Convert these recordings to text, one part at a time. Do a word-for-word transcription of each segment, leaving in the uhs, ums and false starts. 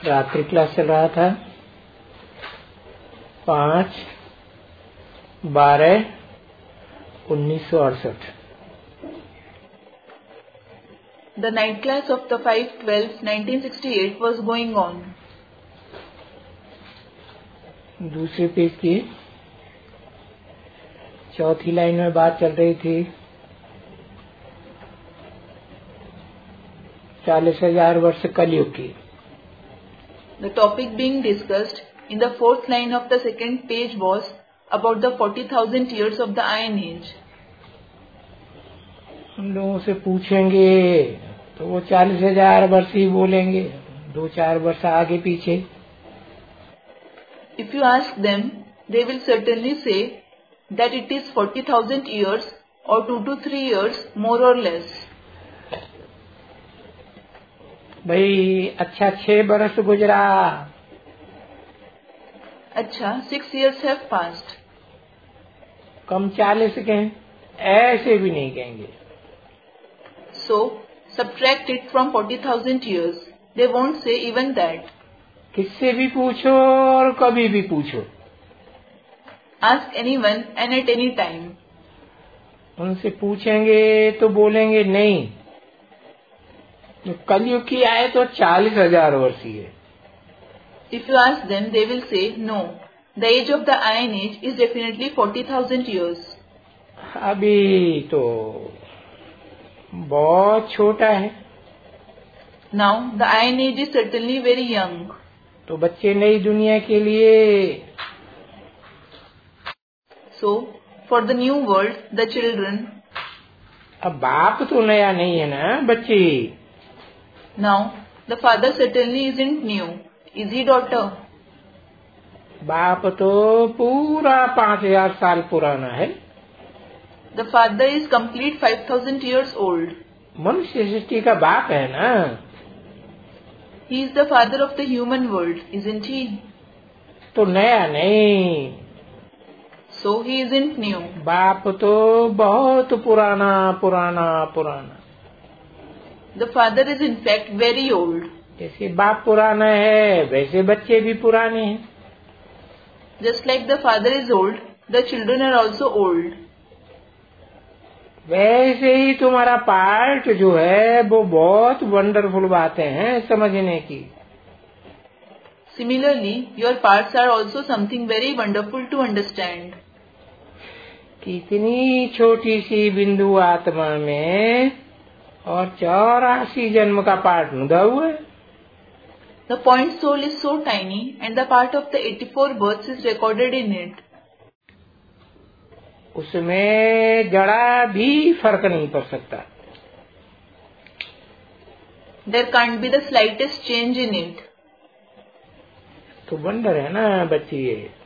रात्रि क्लास चल रहा था। पाँच बारह उन्नीस सौ अड़सठ। The night class of the five twelve nineteen sixty-eight was going on. दूसरे पेज की चौथी लाइन में बात चल रही थी चालीस हजार वर्ष कलयुग की। The topic being discussed in the fourth line of the second page was about the forty thousand years of the Iron Age. हम लोगों से पूछेंगे तो वो चालीस हजार वर्ष ही बोलेंगे, दो चार वर्ष आगे पीछे। If you ask them, they will certainly say that it is forty thousand years or two to three years more or less. भाई अच्छा छह बरस गुजरा। अच्छा six years have passed. कम चालीस के ऐसे भी नहीं कहेंगे। So subtract it from forty thousand years. They won't say even that. किससे भी पूछो और कभी भी पूछो। Ask anyone and at any time. उनसे पूछेंगे तो बोलेंगे नहीं, तो कलयुग की आए तो चालीस हजार वर्ष ही है। If you ask them, they will say no. The age of the Iron Age is definitely forty thousand years. अभी तो बहुत छोटा है। Now the Iron Age is certainly very young. तो बच्चे नई दुनिया के लिए, So for the new world, the children. अब बाप तो नया नहीं है ना बच्चे। Now the father certainly isn't new. Is he, daughter? बाप तो पूरा पाँच हजार साल पुराना है। The father is complete five thousand years old. मनुष्य सृष्टि का बाप है ना। He is the father of the human world, isn't he? तो नया नहीं। So he isn't new. बाप तो बहुत पुराना पुराना पुराना। The father is in fact very old. जैसे बाप पुराना है वैसे बच्चे भी पुराने हैं। Just like the father is old, the children are also old. वैसे ही तुम्हारा पार्ट जो है वो बहुत वंडरफुल बातें हैं समझने की। Similarly, your parts are also something very wonderful to understand. कितनी छोटी सी बिंदु आत्मा में और चौरासी जन्म का पार्ट मुदा हुआ है। The point soul is so tiny and the part of the eighty-four births is recorded in it. उसमें जरा भी फर्क नहीं पड़ सकता। There can't be the slightest change in it. तो वंडर है ना बच्ची।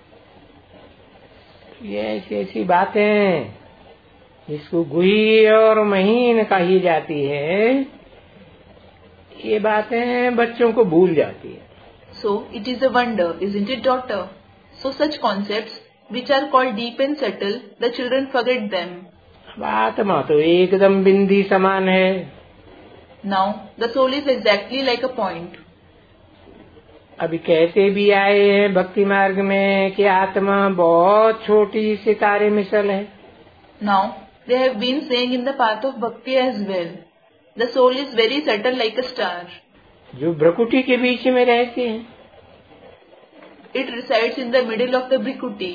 ये ऐसी ऐसी बातें जिसको गुही और महीन कही जाती है, ये बातें बच्चों को भूल जाती है। So it is a wonder, isn't it, daughter? So such concepts, which are called deep and subtle, the children forget them. अब आत्मा तो एकदम बिंदी समान है। Now the soul is exactly like a point. अभी कहते भी आए हैं भक्ति मार्ग में कि आत्मा बहुत छोटी सितारे मिसल है। Now they have been saying in the path of bhakti as well. The soul is very subtle like a star. जो भ्रकुटी के बीच में रहती है। It resides in the middle of the Brikuti.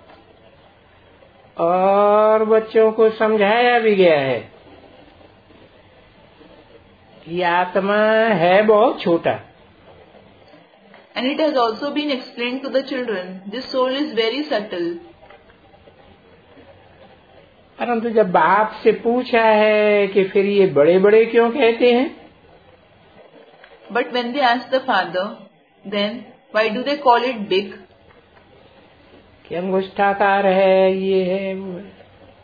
और बच्चों को समझाया भी गया है कि आत्मा है बहुत छोटा। And it has also been explained to the children, this soul is very subtle. परंतु जब बाप से पूछा है कि फिर ये बड़े बड़े क्यों कहते हैं, But when they ask the father, then why do they call it big? कि अंगुष्ठाकार है, ये है वो है।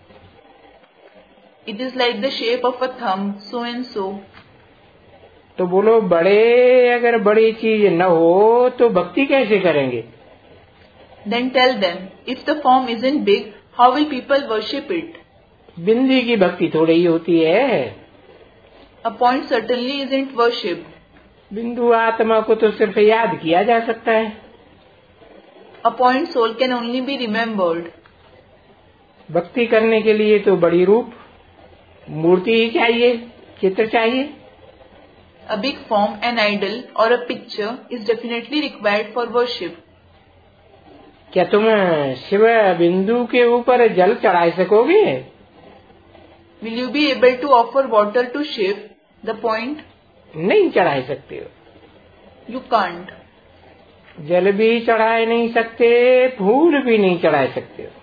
It is like the shape of a thumb, so and so. तो बोलो बड़े अगर बड़ी चीज न हो तो भक्ति कैसे करेंगे? Then tell them, if the form isn't big, how will people worship it? बिंदी की भक्ति थोड़ी ही होती है। A point certainly isn't worshipped. बिंदु आत्मा को तो सिर्फ याद किया जा सकता है। A point soul can only be remembered. भक्ति करने के लिए तो बड़ी रूप मूर्ति ही चाहिए, चित्र चाहिए। A big form, an idol or a picture is definitely required for worship. क्या तुम शिव बिंदु के ऊपर जल चढ़ा सकोगे? Will you be able to offer water to Shiv, the point? नहीं चढ़ा सकते हो। You can't. जल भी चढ़ा नहीं सकते, फूल भी नहीं चढ़ा सकते हो।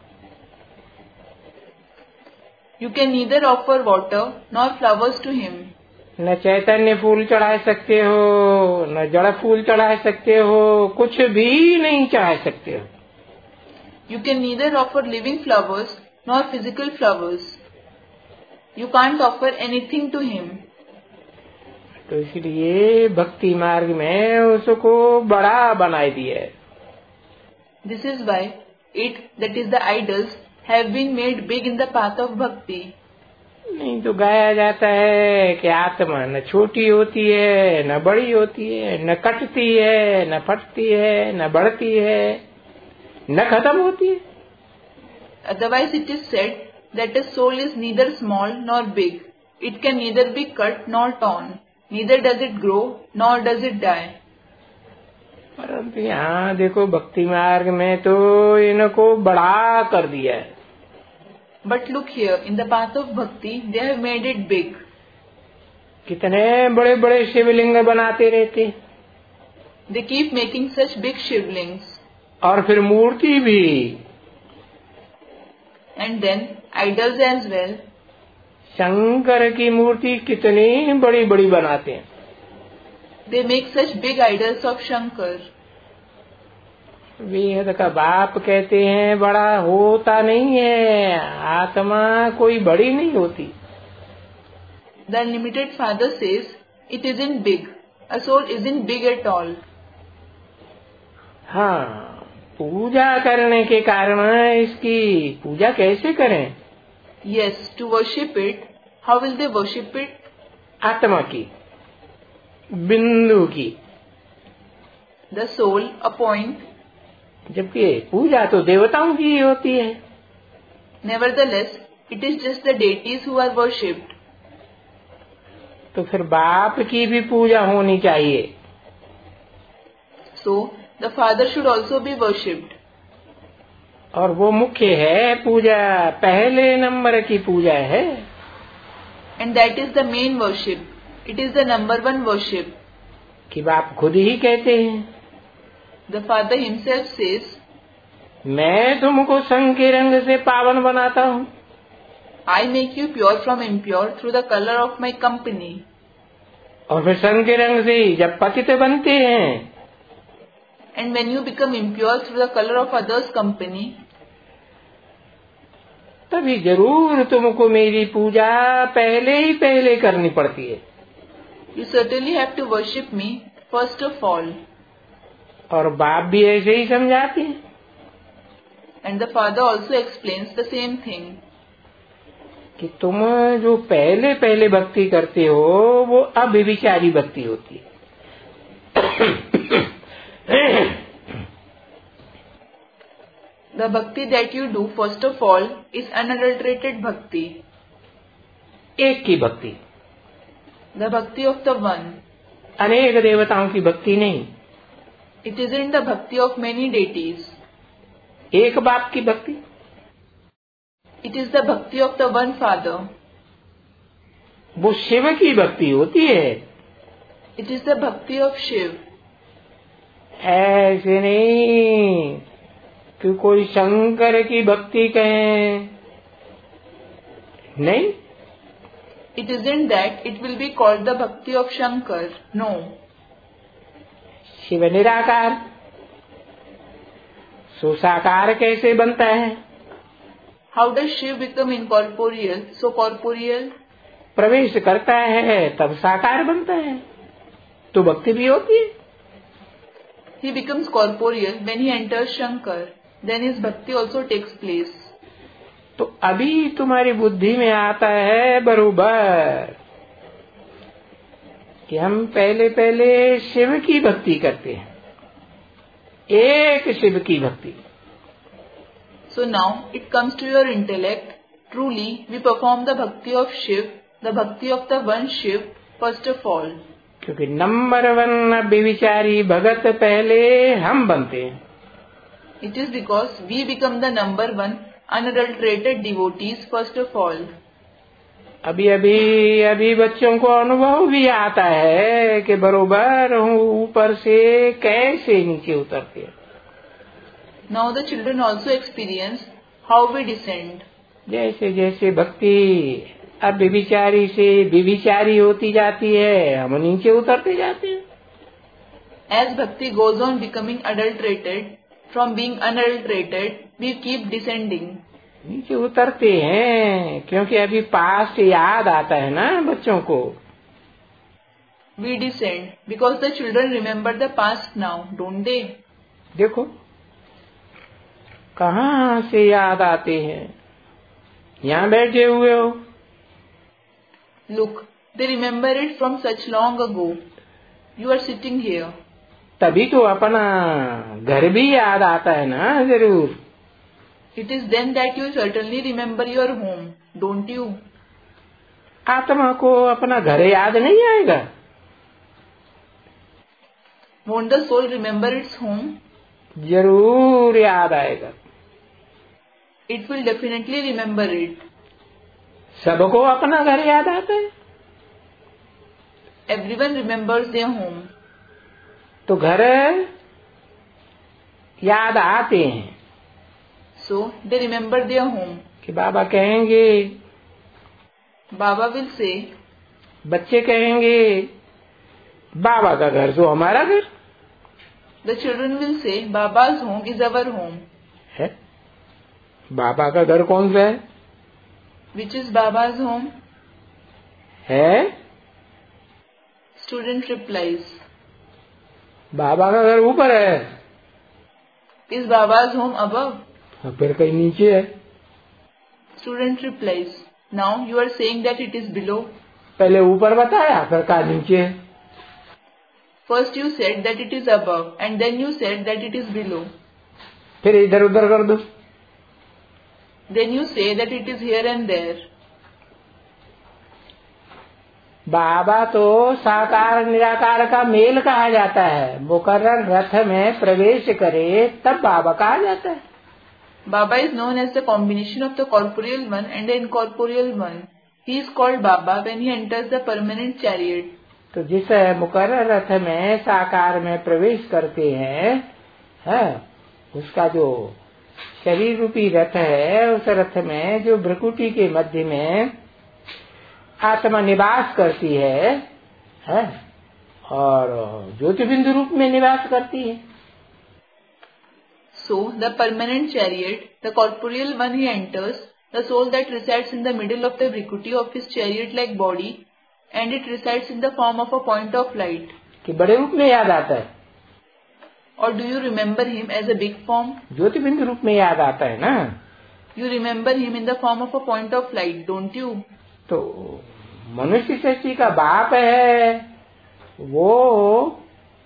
You can neither offer water nor flowers to him. न चैतन्य फूल चढ़ा सकते हो, न जड़ फूल चढ़ा सकते हो, कुछ भी नहीं चढ़ा सकते हो। You can neither offer living flowers nor physical flowers. You can't offer anything to him. तो इसलिए भक्ति मार्ग में उसको बड़ा बनाई दिया है। This is why it, that is the idols, have been made big in the path of bhakti. नहीं तो गाया जाता है कि आत्मा न छोटी होती है, न बड़ी होती है, न कटती है, न फटती है, न बढ़ती है, न खत्म होती है। Otherwise it is said that a soul is neither small nor big. It can neither be cut nor torn. Neither does it grow nor does it die. परंतु यहाँ देखो भक्ति मार्ग में तो इनको बड़ा कर दिया है। But look here, in the path of bhakti, they have made it big. कितने बड़े बड़े शिवलिंग बनाते रहते। They keep making such big shivlings. और फिर मूर्ति भी। And then idols as well. Shankar की मूर्ति कितनी बड़ी बड़ी बनाते हैं। They make such big idols of Shankar. वेद का बाप कहते हैं बड़ा होता नहीं है, आत्मा कोई बड़ी नहीं होती। The Unlimited Father says, it isn't big. A soul isn't big at all. हाँ, पूजा करने के कारण इसकी पूजा कैसे करें? Yes, to worship it. How will they worship it? आत्मा की, बिंदु की। The soul, a point. जबकि पूजा तो देवताओं की होती है। Nevertheless, it is just the deities who are worshipped. तो फिर बाप की भी पूजा होनी चाहिए। So, the Father should also be worshipped. और वो मुख्य है पूजा, पहले नंबर की पूजा है। And that is the main worship. It is the number one worship. कि बाप खुद ही कहते हैं, The Father himself says, मैं तुमको संग के रंग से पावन बनाता हूँ। I make you pure from impure through the color of my company. और फिर संग के रंग से जब पतित बनते हैं, And when you become impure through the color of others' company, तभी जरूर तुमको मेरी पूजा पहले ही पहले करनी पड़ती है। you certainly have to worship me first of all. और बाप भी ऐसे ही समझाते हैं। And the Father also explains the same thing. कि तुम जो पहले पहले भक्ति करते हो वो अव्यभिचारी भक्ति होती है। The bhakti that you do first of all is unadulterated bhakti. एक की भक्ति, The bhakti of the one. अनेक देवताओं की भक्ति नहीं। It isn't the bhakti of many deities. एक बाप की भक्ति, It is the bhakti of the one Father. वो शिव की भक्ति होती है। It is the bhakti of Shiv. ऐसे नहीं कि कोई शंकर की भक्ति कहें, नहीं। It isn't that it will be called the bhakti of Shankar. No. Shiv निराकार, सुसाकार कैसे बनता है? How does Shiv become incorporeal, so corporeal? प्रवेश करता है तब साकार बनता है, तो भक्ति भी होती है। He becomes corporeal when he enters Shankar. Then his bhakti also takes place. तो अभी तुम्हारी बुद्धि में आता है बरोबर कि हम पहले पहले शिव की भक्ति करते हैं, एक शिव की भक्ति. So now it comes to your intellect. Truly, we perform the bhakti of Shiv, the bhakti of the one Shiv, first of all. क्योंकि नंबर वन अभिविचारी भगत पहले हम बनते हैं. It is because we become the number one unadulterated devotees first of all. अभी अभी अभी बच्चों को अनुभव भी आता है कि बरोबर हूँ ऊपर से कैसे नीचे उतरते हैं. Now the children also experience how we descend. जैसे जैसे भक्ति अब विचारी से विविचारी होती जाती है, हम नीचे उतरते जाते हैं. As bhakti goes on becoming adulterated, from being unadulterated, we keep descending. नीचे उतरते हैं क्योंकि अभी पास से याद आता है ना बच्चों को. We descend because the children remember the past now, don't they? देखो कहाँ से याद आते हैं. यहाँ बैठे हुए हो. Look, they remember it from such long ago. You are sitting here. तभी तो अपना घर भी याद आता है ना जरूर. It is then that you certainly remember your home, don't you? आत्मा को अपना घर याद नहीं आएगा. Won't the soul remember its home? जरूर याद आएगा. It will definitely remember it. सबको अपना घर याद आता है. Everyone remembers their home. तो घर याद आते हैं. So they remember their home. कि बाबा कहेंगे, Baba will say, बच्चे कहेंगे बाबा का घर तो हमारा घर. The children will say, Baba's home is our home. है बाबा का घर कौन सा है? Which is Baba's home? है Student replies, बाबा का घर ऊपर है. Is Baba's home above? फिर कहीं नीचे है. Student replies, now you are saying that it is below. पहले ऊपर बताया फिर कहा नीचे है. First you said that it is above and then you said that it is below. फिर इधर उधर कर दो. Then you say that it is here and there. बाबा तो साकार निराकार का मेल कहा जाता है. मुकर्रर रथ में प्रवेश करे तब बाबा कहा जाता है. Baba is known as the combination of the corporeal one and the incorporeal one. He is called Baba when he enters the permanent chariot. तो जिस मुकर्रर रथ में साकार में प्रवेश करते हैं, है उसका जो शरीर रूपी रथ है, उस रथ में जो भ्रकुटी के मध्य में आत्मा निवास करती है, है और ज्योतिबिंदु रूप में निवास करती है. So the permanent chariot, the corporeal one he enters, the soul that resides in the middle of the Vrikuti of his chariot-like body, and it resides in the form of a point of light. कि बड़े रूप में याद आता है. Or do you remember him as a big form? ज्योतिबिंदु रूप में याद आता है ना. You remember him in the form of a point of light, don't you? तो मनुष्य सृष्टि का बाप है वो.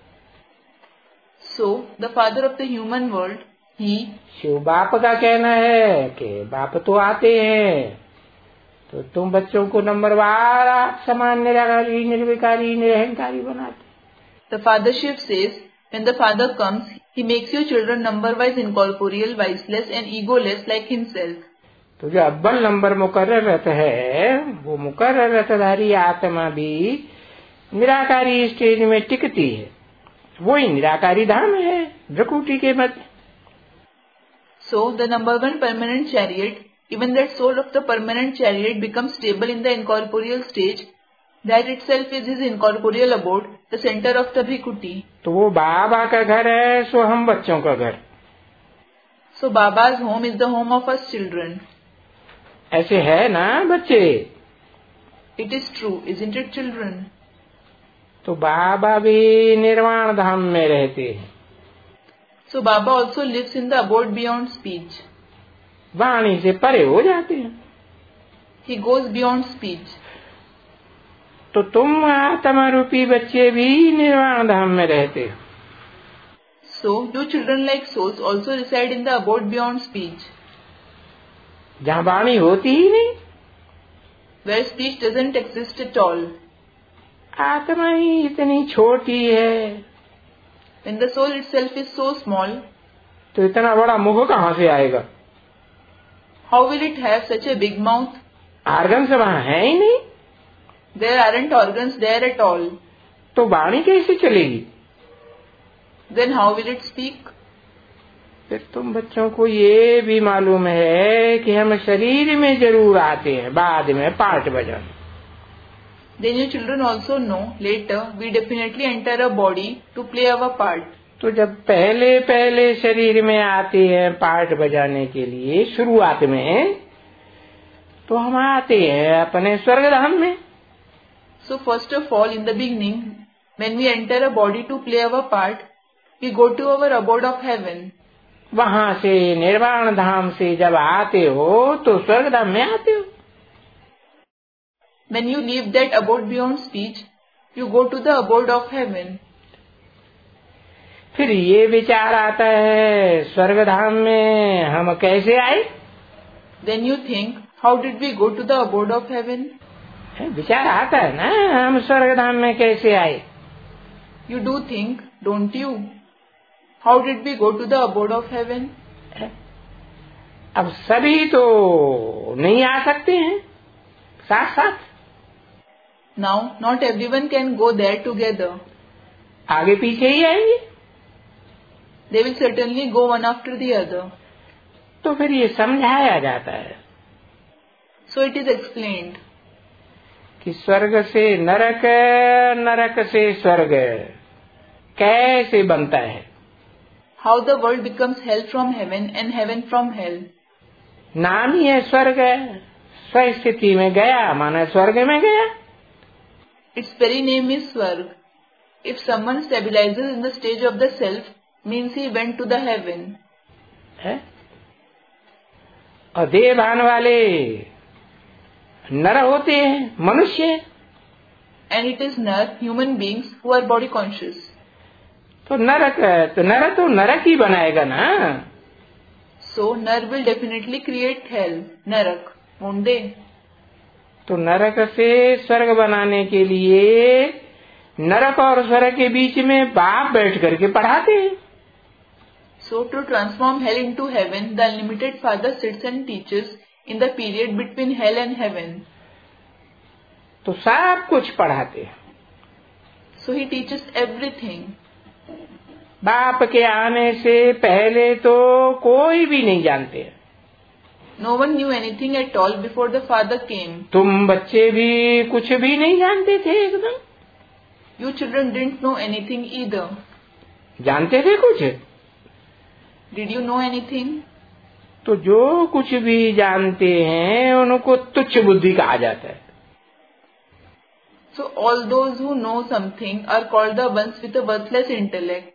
So the father of the human world, he. Shiv बाप का कहना है कि बाप तो आते हैं तो तुम बच्चों को नंबरवार आप समान निराकारी निर्विकारी निरहंकारी बनाते. The father Shiv says, when the father comes, he makes your children number-wise incorporeal, viceless and egoless like himself. तो जो अव्वल नंबर मुकर्रर रथ है, वो मुकर्रर रथधारी आत्मा भी निराकारी स्टेज में टिकती है. वही निराकारी धाम है भ्रकुटी के मध्य. So the number one permanent chariot, even that soul of the permanent chariot becomes stable in the incorporeal stage. That itself is his incorporeal abode, the center of the Bhrikuti. तो वो बाबा का घर है, सो हम बच्चों का घर. So Baba's home is the home of us children. ऐसे है ना बच्चे. It is true, isn't it, children? तो बाबा भी निर्वाण धाम में रहते हैं. So Baba also lives in the abode beyond speech. वाणी से परे हो जाते हैं. He goes beyond speech. तो तुम आत्मा रूपी बच्चे भी निर्वाण धाम में रहते हो। So, you children like souls also reside in the abode beyond speech, जहाँ वाणी होती ही नहीं, where speech doesn't exist at all. आत्मा ही इतनी छोटी है, When the soul itself is so small, तो इतना बड़ा मुख कहाँ से आएगा? how will it have such a big mouth? Organ वहाँ है ही नहीं, There aren't organs there at all. तो वाणी कैसे चलेगी? Then how will it speak? फिर तुम बच्चों को ये भी मालूम है कि हम शरीर में जरूर आते हैं बाद में पाठ बजाने। Then you children also know later we definitely enter a body to play our part. तो जब पहले पहले शरीर में आते हैं पाठ बजाने के लिए शुरुआत में, तो हम आते हैं अपने स्वर्गधाम में। So first of all, in the beginning, when we enter a body to play our part, we go to our abode of heaven. वहां से निर्वाण धाम से जब आते हो तो स्वर्गधाम में आते हो। When you leave that abode beyond speech, you go to the abode of heaven. फिर ये विचार आता है स्वर्गधाम में हम कैसे आए? Then you think, how did we go to the abode of heaven? विचार आता है ना, हम स्वर्गधाम में कैसे आए? You do think, don't you? How did we go to the abode of heaven? अब सभी तो नहीं आ सकते हैं साथ साथ। Now, not everyone can go there together. आगे पीछे ही आएंगे। They will certainly go one after the other. तो फिर ये समझाया जाता है। So it is explained कि स्वर्ग से नरक, नरक से स्वर्ग कैसे बनता है। how the world becomes hell from heaven and heaven from hell. नाम ही है स्वर्ग, स्वस्थिति में गया माना स्वर्ग में गया। Its very name is Swarg. If someone stabilizes in the stage of the self, means he went to the heaven. है? और देहभान वाले नर होते हैं, मनुष्य। And it is nar, human beings who are body conscious. तो नरक, तो नर तो नरक ही बनाएगा ना। So nar will definitely create hell, narak, won't they? तो नरक से स्वर्ग बनाने के लिए नरक और स्वर्ग के बीच में बाप बैठ करके पढ़ाते हैं। So to transform hell into heaven, the unlimited Father sits and teaches in the period between hell and heaven. तो सब कुछ पढ़ाते हैं। So he teaches everything. बाप के आने से पहले तो कोई भी नहीं जानते। No one knew anything at all before the Father came. तुम बच्चे भी कुछ भी नहीं जानते थे एकदम। You children didn't know anything either. जानते थे कुछ? Did you know anything? तो जो कुछ भी जानते हैं उनको तुच्छ बुद्धि कहा जाता है। So all those who know something are called the ones with a worthless intellect.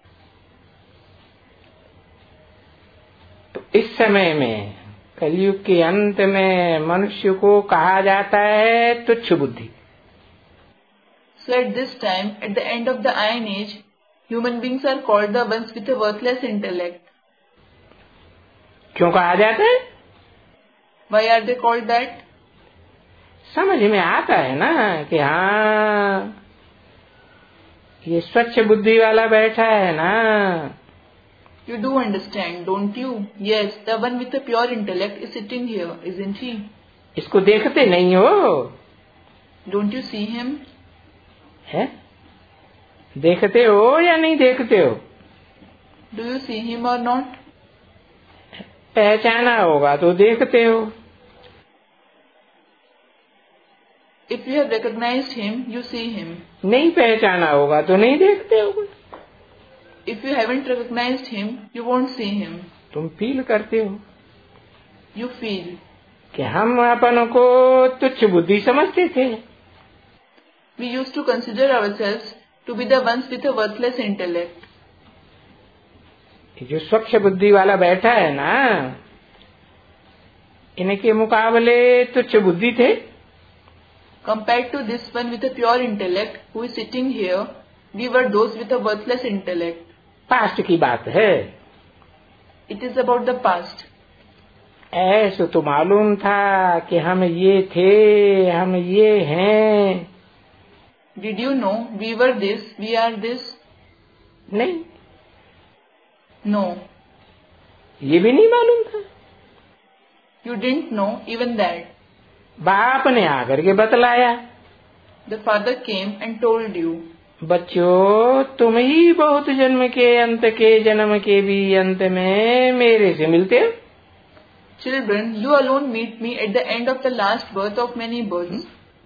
तो इस समय में कलयुग के अंत में मनुष्य को कहा जाता है तुच्छ बुद्धि। So at this time, at the end of the Iron Age, human beings are called the ones with a worthless intellect. क्यों कहा जाता है? Why are they called that? समझ में आता है ना कि हाँ ये स्वच्छ बुद्धि वाला बैठा है ना। You do understand, don't you? Yes, the one with a pure intellect is sitting here, isn't he? इसको देखते नहीं हो? Don't you see him? है? देखते हो या नहीं देखते हो? Do you see him or not? पहचाना होगा तो देखते हो। If you have recognized him, you see him. नहीं पहचाना होगा तो नहीं देखते हो। If you haven't recognized him, you won't see him. तुम फील करते हो You feel. कि हम अपन को तुच्छ बुद्धि समझते थे। We used to consider ourselves to be the ones with a worthless intellect. जो स्वच्छ बुद्धि वाला बैठा है ना, इनके मुकाबले तुच्छ बुद्धि थे। Compared to this one with a pure intellect who is sitting here, we were those with a worthless intellect. Past की बात है. It is about the past. ऐसे तो मालूम था कि हम ये थे, हम ये हैं. Did you know we were this, we are this? नहीं. No. ये भी नहीं मालूम था. You didn't know even that. बाप ने आकर के बतलाया. The father came and told you. बच्चों, तुम ही बहुत जन्म के अंत के जन्म के भी अंत में मेरे से मिलते हो. Children, you alone meet me at the end of the last birth of many births.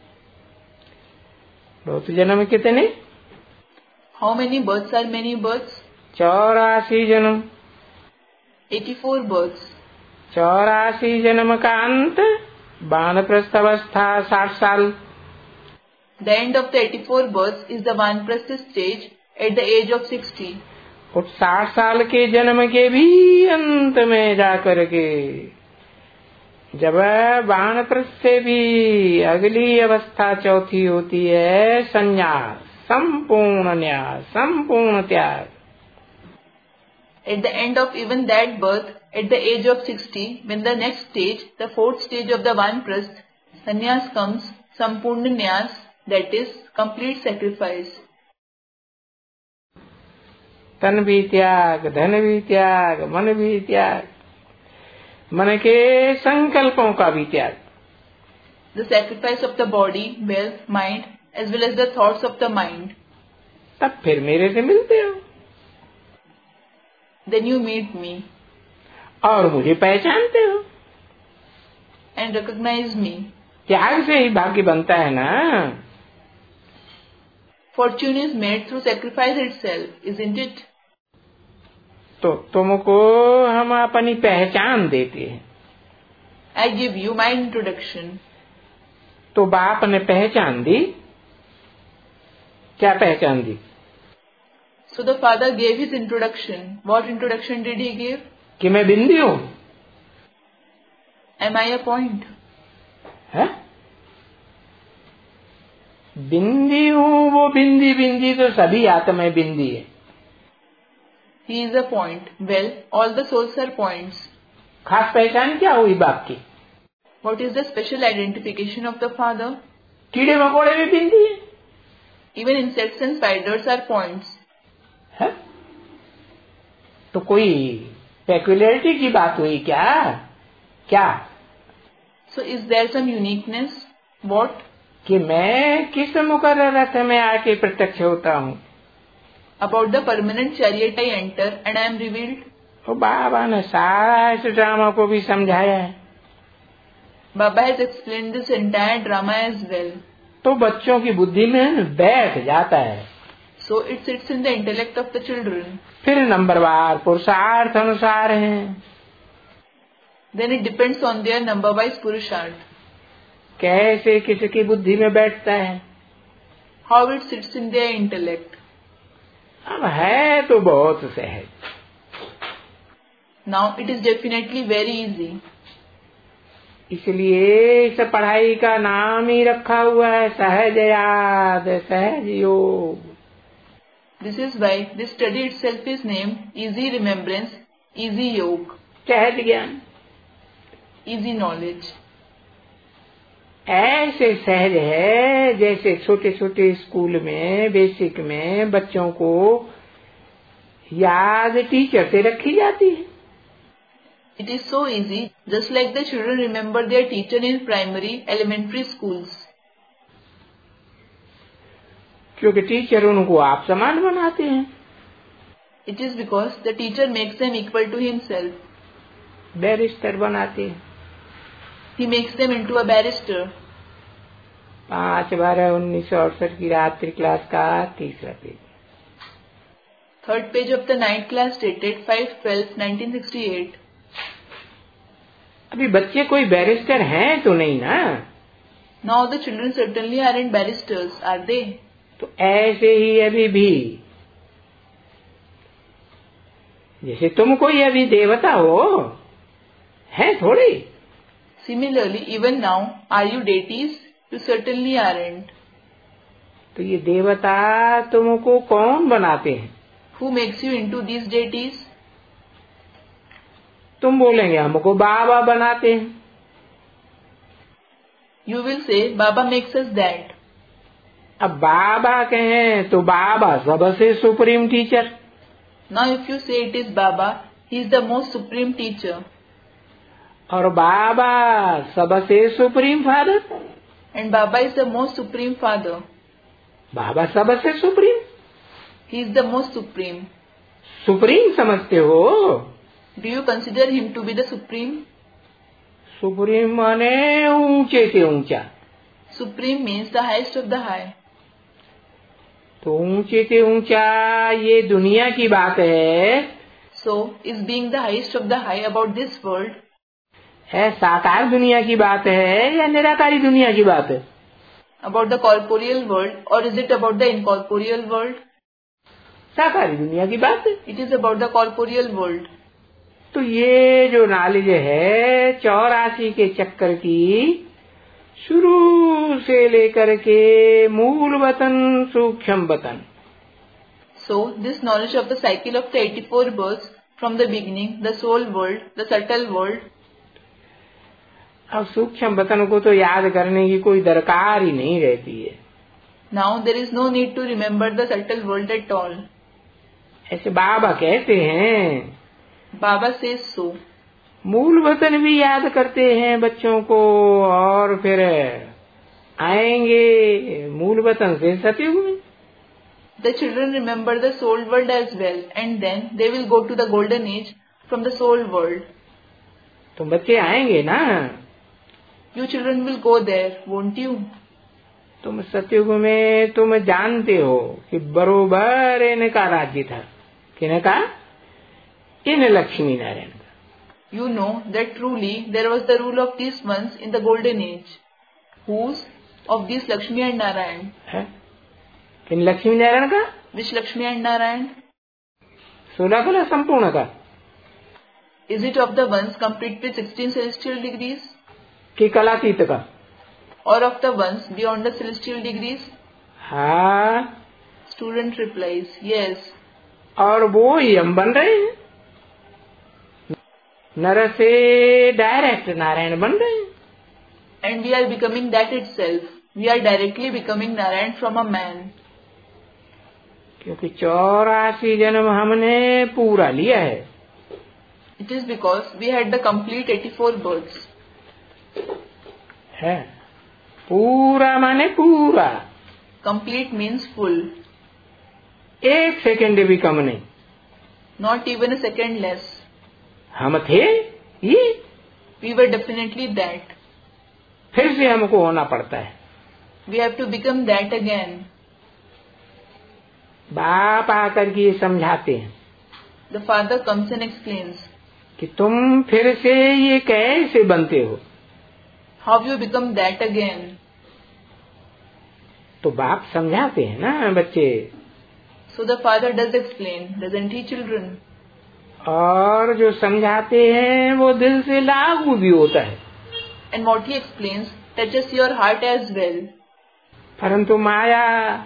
बहुत जन्म कितने? How many births are many births? चौरासी जन्म. eighty-four births. चौरासी जन्म का अंत वानप्रस्थ अवस्था साठ साल. The end of the eighty-four births is the Vanprastha stage at the age of sixty. और साठ साल के जन्म के भी अंत में जाकर के जब वानप्रस्थ से भी अगली अवस्था चौथी होती है, संन्यास, संपूर्ण न्यास, संपूर्ण त्याग. At the end of even that birth, at the age of sixty, when the next stage, the fourth stage of the Vanprastha, sannyas comes, sampurna nyas, that is, complete sacrifice. तन भी त्याग, धन भी त्याग, मन भी त्याग, मन के संकल्पों का भी त्याग. The sacrifice of the body, wealth, mind, as well as the thoughts of the mind. तब फिर मेरे से मिलते हो. Then you meet me. और मुझे पहचानते हो. And recognize me. त्याग से ही भाग्य बनता है ना. Fortune is made through sacrifice itself, isn't it? तो तुमको हम अपनी पहचान देते हैं. I give you my introduction. तो बाप ने पहचान दी. क्या पहचान दी? So the father gave his introduction. What introduction did he give? कि मैं बिंदी हूँ. Am I a point? है? बिंदी हूँ, वो बिंदी बिंदी तो सभी आत्माएं बिंदी है. He is a point. Well, all the souls are points. खास पहचान क्या हुई बाप की? What is the special identification of the father? कीड़े मकोड़े भी बिंदी है. Even insects and spiders are points. है? तो कोई पेक्युलरिटी की बात हुई क्या? क्या? So is there some uniqueness? What? कि मैं किस मुकर्रर रथ में आके प्रत्यक्ष होता हूँ. About the permanent chariot I enter and I am revealed. तो बाबा ने सारा इस ड्रामा को भी समझाया है. Baba has explained this entire drama as well. तो बच्चों की बुद्धि में बैठ जाता है. So it sits in the intellect of the children. फिर नंबरवार पुरुषार्थ अनुसार है. Then it depends on their number-wise purusharth. कैसे किसकी बुद्धि में बैठता है. How it sits in their intellect. अब है तो बहुत सहज. Now it is definitely very easy. इसलिए इस पढ़ाई का नाम ही रखा हुआ है सहज याद, सहज योग. This is why this study itself is named Easy Remembrance, Easy Yoga. सहज ज्ञान, Easy knowledge. ऐसे सहज है जैसे छोटे छोटे स्कूल में बेसिक में बच्चों को याद टीचर से रखी जाती है. It is so easy, just like the children remember their teacher in primary, elementary schools. क्योंकि टीचर उनको आप समान बनाते हैं. It is because the teacher makes them equal to himself. Barrister बनाते हैं. He makes them into a barrister. पांच बारह उन्नीस सौ अड़सठ की रात्रि क्लास का तीसरा page. Third page of the ninth class dated five twelve nineteen sixty-eight. अभी बच्चे कोई बैरिस्टर हैं तो नहीं ना. Now the children certainly aren't barristers, are they? तो ऐसे ही अभी भी जैसे तुम कोई अभी देवता हो, है थोड़ी. Similarly, even now, are you deities? You certainly aren't. तो ये देवता तुमको कौन बनाते हैं? Who makes you into these deities? तुम बोलेंगे हमको बाबा बनाते हैं. You will say, Baba makes us that. अब बाबा कहें तो बाबा सबसे supreme teacher. Now if you say it is Baba, he is the most supreme teacher. और बाबा सबसे supreme father. And Baba is the most supreme father. Baba सबसे supreme. He is the most supreme. Supreme समझते हो? Do you consider him to be the supreme? Supreme माने ऊंचे से ऊंचा. Supreme means the highest of the high. तो ऊंचे से ऊंचा ये दुनिया की बात है. So, is being the highest of the high about this world? है साकार दुनिया की बात है या निराकारी दुनिया की बात है? About the corporeal world, or is it about the incorporeal world? साकारी दुनिया की बात है. It is about the corporeal world. तो ये जो नॉलेज है चौरासी के चक्कर की, शुरू से लेकर के मूल वतन सूक्ष्म वतन. So, this knowledge of the cycle of the eighty-four births, from the beginning, the soul world, the subtle world. अब सूक्ष्म वतन को तो याद करने की कोई दरकार ही नहीं रहती है. Now there is no need to remember the subtle world at all. ऐसे बाबा कहते हैं. Baba says so. मूल वतन भी याद करते हैं बच्चों को, और फिर आएंगे मूल वतन से सतयुग में. The children remember the soul world as well, and then they will go to the golden age from the soul world. तुम बच्चे आएंगे ना? You children will go there, won't you? तुम सतयुग में तुम जानते हो कि बरोबर इनका राज्य था. किनका? इन लक्ष्मी नारायण का. You know that truly there was the rule of these ones in the golden age. Whose? Of these Lakshmi and Narayan. है? किन लक्ष्मी नारायण का? Which Lakshmi and Narayan? सोलह कला संपूर्ण का. Is it of the ones complete with sixteen celestial degrees? कि कलातीत का? Or of the ones beyond the celestial degrees? हाँ. Student replies, yes. और वो ही हम बन रहे हैं. नर से डायरेक्ट नारायण बन रहे हैं. And we are becoming that itself. We are directly becoming Narayan from a man. क्योंकि चौरासी जन्म हमने पूरा लिया है. It is because we had the complete eighty-four births. है. पूरा माने पूरा. Complete means full. एक सेकंड भी कम नहीं. Not even a second less. हम थे ये. We were definitely that. फिर से हमको होना पड़ता है. We have to become that again. बाप आकर के ये समझाते हैं. The father comes and explains. कि तुम फिर से ये कैसे बनते हो. How you become that again. तो बाप समझाते हैं ना बच्चे. So the father does explain, doesn't he, children? और जो समझाते हैं वो दिल से लागू भी होता है. And what he explains touches your heart as well. परंतु माया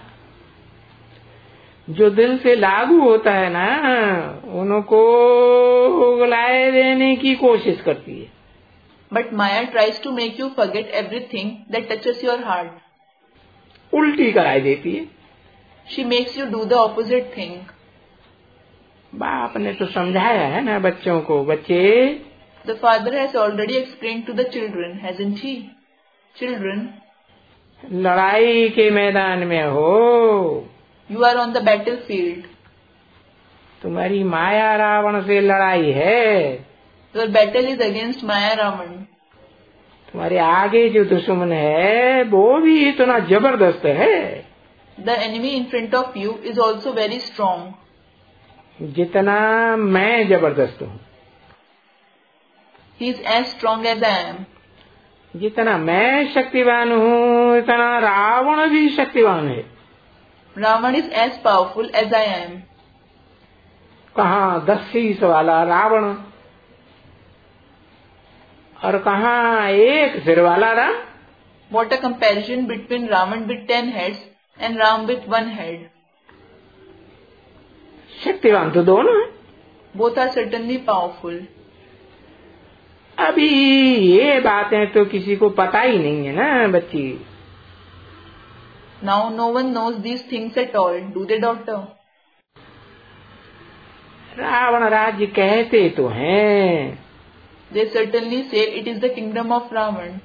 जो दिल से लागू होता है ना, उनको उगलाए देने की कोशिश करती है. But Maya tries to make you forget everything that touches your heart. उल्टी कराई देती है. She makes you do the opposite thing. बाप ने तो समझाया है ना बच्चों को. बच्चे, The father has already explained to the children, hasn't he? Children, लड़ाई के मैदान में हो. you are on the battlefield. तुम्हारी माया रावण से लड़ाई है. Your battle is against Maya Ravan. तुम्हारे आगे जो दुश्मन है वो भी इतना जबरदस्त है. The enemy in front of you is also very strong. जितना मैं जबरदस्त हूँ. He is as strong as I am. जितना मैं शक्तिवान हूँ इतना रावण भी शक्तिवान है. Ravan is as powerful as I am. कहाँ दस शीश वाला रावण और कहाँ एक सिर वाला Ram. What a comparison between Ravan with ten heads and Ram with one head. शक्तिवान तो दोनों है. Both are certainly powerful. अभी ये बातें तो किसी को पता ही नहीं है ना बच्ची. Now no one knows these things at all, do they, daughter? Ravan राज्य कहते तो हैं. They certainly say it is the kingdom of Ravan.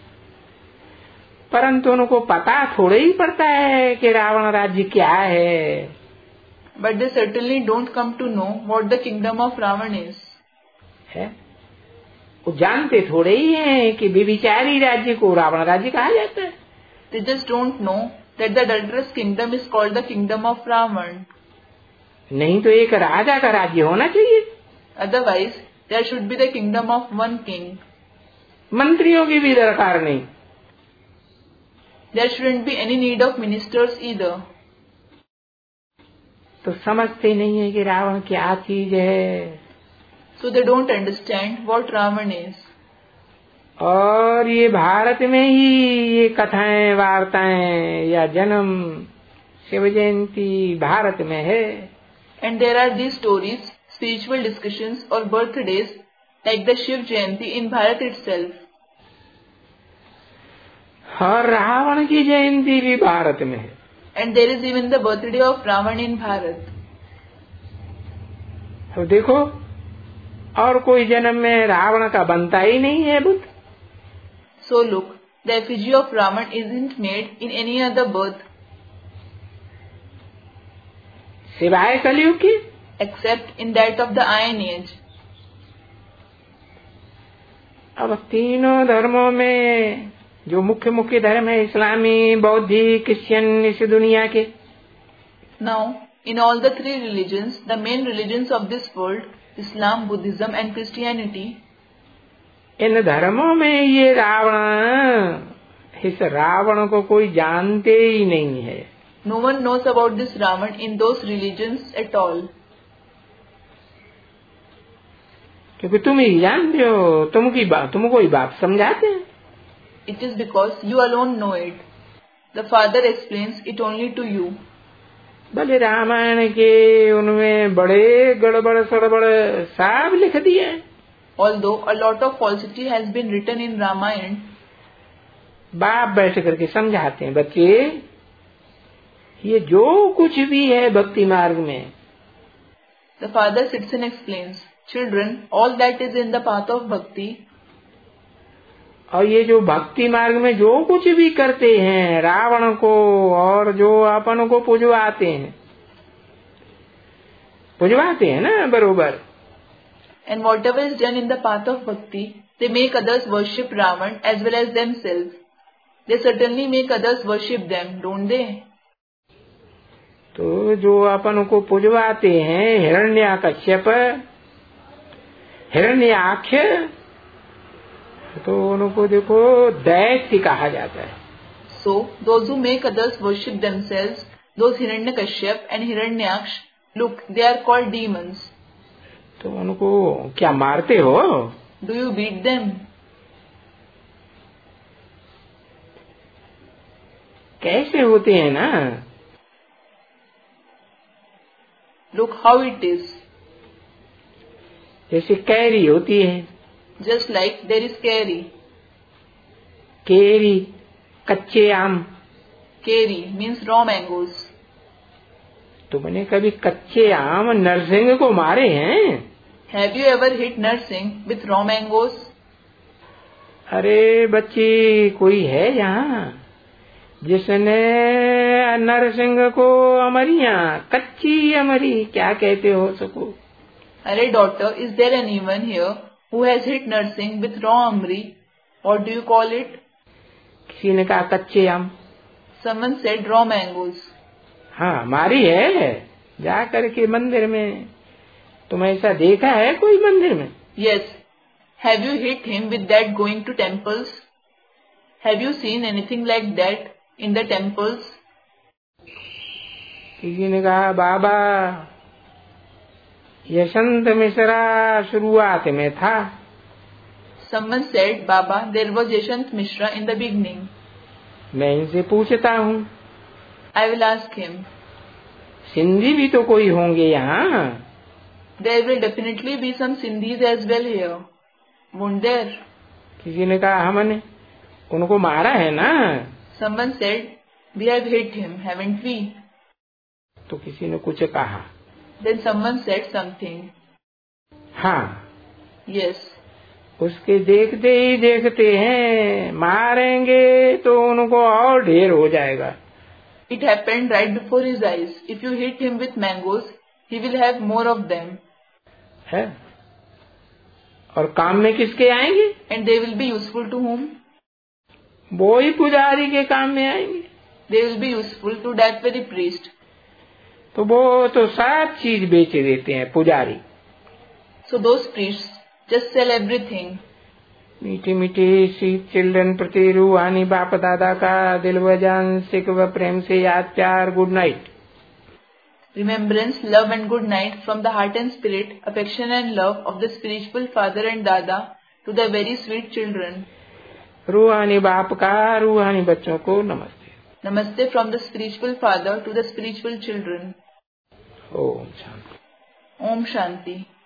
परंतु उनको पता थोड़े ही पड़ता है कि रावण राज्य क्या है. But they certainly don't come to know what the kingdom of Ravan is. है? वो जानते थोड़े ही हैं कि व्यभिचारी राज्य को रावण राज्य कहा जाता है. They just don't know that the adulterous kingdom is called the kingdom of Ravan. नहीं तो एक राजा का राज्य होना चाहिए. Otherwise, there should be the kingdom of one king. मंत्रियों की भी दरकार नहीं. There shouldn't be any need of ministers either. तो समझते नहीं है कि रावण क्या चीज है. So they don't understand what Ravan is. और ये भारत में ही ये कथाएं वार्ताएं या जन्म शिव जयंती भारत में है. And there are these stories, spiritual discussions or birthdays like the Shiv Jayanti in Bharat itself. और रावण की जयंती भी भारत में है. And there is even the birthday of Ravan in Bharat. तो देखो और कोई जन्म में रावण का बनता ही नहीं है Buddha. So look, the effigy of Ravan isn't made in any other birth. सिवाय कलयुग की. Except in that of the Iron Age. अब तीनों धर्मों में जो मुख्य मुख्य धर्म है इस्लामी बौद्धिक क्रिश्चियन इस दुनिया के. Now, in all the three religions, the main religions of this world, Islam, Buddhism and Christianity, इन धर्मों में ये रावण इस रावण को कोई जानते ही नहीं है. no one knows about this Ravan in those religions at all. क्योंकि तुम ही जानते हो. तुम की बात तुमको ही बात समझाते हैं. It is because you alone know it. The Father explains it only to you. भले रामायण के उनमें बड़े गड़बड़ सड़बड़ सब लिख दिए. Although a lot of falsity has been written in Ramayana, बाप बैठ करके समझाते हैं बच्चे ये जो कुछ भी है भक्ति मार्ग में. The Father sits and explains, children, all that is in the path of bhakti. और ये जो भक्ति मार्ग में जो कुछ भी करते हैं रावण को और जो अपन को पुजवाते हैं पुजवाते हैं ना बरोबर. And whatever is done in the path of bhakti, they make others worship Ravan as well as themselves. They certainly make others worship them, don't they? तो जो अपन को पुजवाते हैं हिरण्याकश्यप हिरण्याक्ष तो उनको देखो दैत्य कहा जाता है. So, those who make others worship themselves, those Hiranyakashyap and Hiranyaksh, look, they are called demons. तो उनको क्या मारते हो? Do you beat them? कैसे होते हैं ना. Look how it is. जैसे कैरी होती है. Just like there is keri. केरी कच्चे आम. Keri means raw mangoes. तुमने कभी कच्चे आम नरसिंह को मारे हैं? Have you ever hit Narsingh with raw mangoes? अरे बच्ची कोई है यहाँ जिसने नरसिंह को अमरियां कच्ची अमरी क्या कहते हो सको. अरे daughter, is there anyone here who has hit Narsingh with raw amri? What do you call it? किसी ने कहा कच्चे आम. Someone said raw mangoes. हाँ मारी है. जा करके मंदिर में तुम ऐसा देखा है कोई मंदिर में? Yes. Have you hit him with that going to temples? Have you seen anything like that in the temples? किसी ने कहा बाबा यशंत मिश्रा शुरुआत में था. Someone said, Baba, there was Yashant Mishra in the beginning. मैं इनसे पूछता हूँ। I will ask him. Sindhi भी तो कोई होंगे यहाँ। There will definitely be some Sindhis as well here. Won't there? किसी ने कहा हमने उनको मारा है ना। Someone said, we have hit him, haven't we? तो किसी ने कुछ कहा। Then someone said something. हाँ। Yes. उसके देखते ही देखते हैं मारेंगे तो उनको और ढेर हो जाएगा। It happened right before his eyes. If you hit him with mangoes, he will have more of them. है। और काम में किसके आएंगे? And they will be useful to whom? वो ही पुजारी के काम में आएंगे। They will be useful to that very priest. तो वो तो सब चीज बेच देते हैं पुजारी। So those priests just sell everything. मीठी मीठी सी चिल्ड्रन प्रति रूहानी बाप दादा का दिल व जान सिक व प्रेम से याद प्यार good night. Remembrance, love and good night from the heart and spirit, affection and love of the spiritual father and dada to the very sweet children. रूहानी बाप का रूहानी बच्चों को नमस्ते। Namaste from the spiritual father to the spiritual children. Om Shanti. Om Shanti.